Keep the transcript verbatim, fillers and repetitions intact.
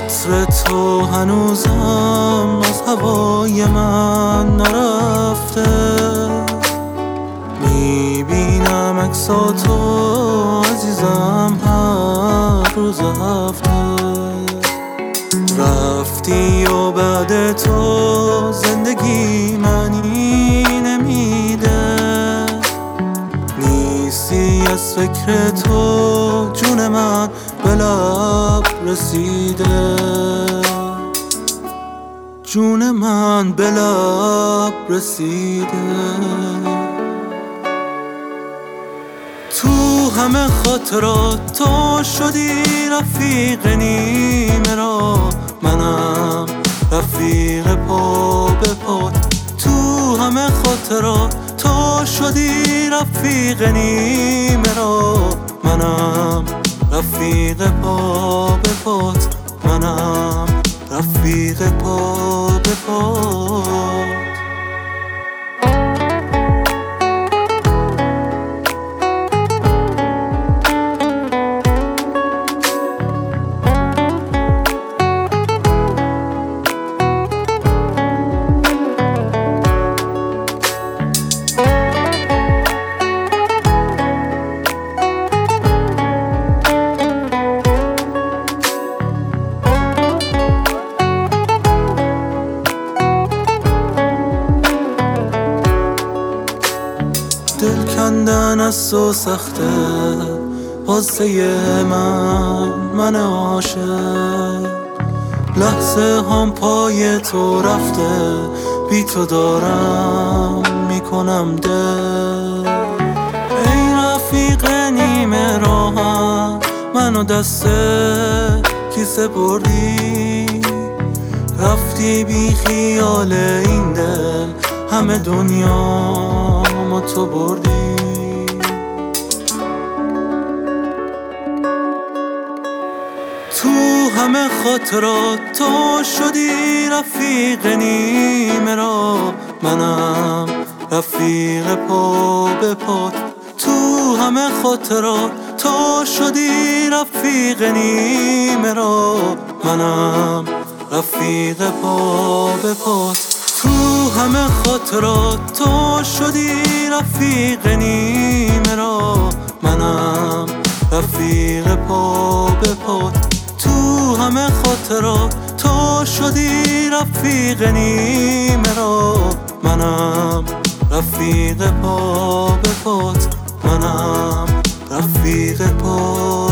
عطر تو هنوزم از هوای من نرفته، میبینم عکساتو عزیزم هر روز هفته. رفتی و بعد تو زندگی معنی نمیده، نیستی از فکر تو جون من به لب رسیده، جون من به لب رسیده. تو همه خاطرات تو شدی رفیق نیمه را، منم رفیق پا به پات. تو همه خاطرات تو شدی رفیق نیمه را، منم رفیق پا به پات، منم رفیق پا به پات. دل کندن از تو سخته واسه من، من عاشق. لحظه هم پای تو رفته، بی تو دارم میکنم دل. ای رفیق نیمه راهم، منو دست کیسه بردی، رفتی بی خیال این دل، همه دنیا ما تو بردی. تو همه خاطرات تو شدی رفیق نیمه را، منم رفیق پا به پات. تو همه خاطرات تو شدی رفیق نیمه را، منم رفیق پا به پات. تو همه خاطرات تو شدی رفیق نیمه را، منم رفیق پا به پات. تو همه خاطرات تو شدی رفیق نیمه را، منم رفیق پا به پات، منم رفیق پا